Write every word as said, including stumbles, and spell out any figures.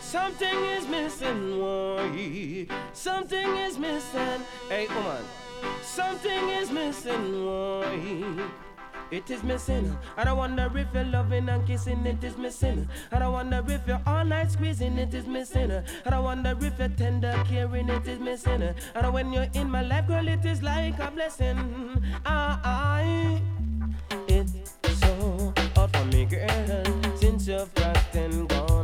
Something is missing, why? Something is missing. Hey, woman. Something is missing, why? It is missing. And I wonder if you're loving and kissing, it is missing. And I wonder if you're all night squeezing, it is missing. And I wonder if you're tender caring, it is missing. And when you're in my life, girl, it is like a blessing. I, I, it's so hard for me, girl, since you've got and gone.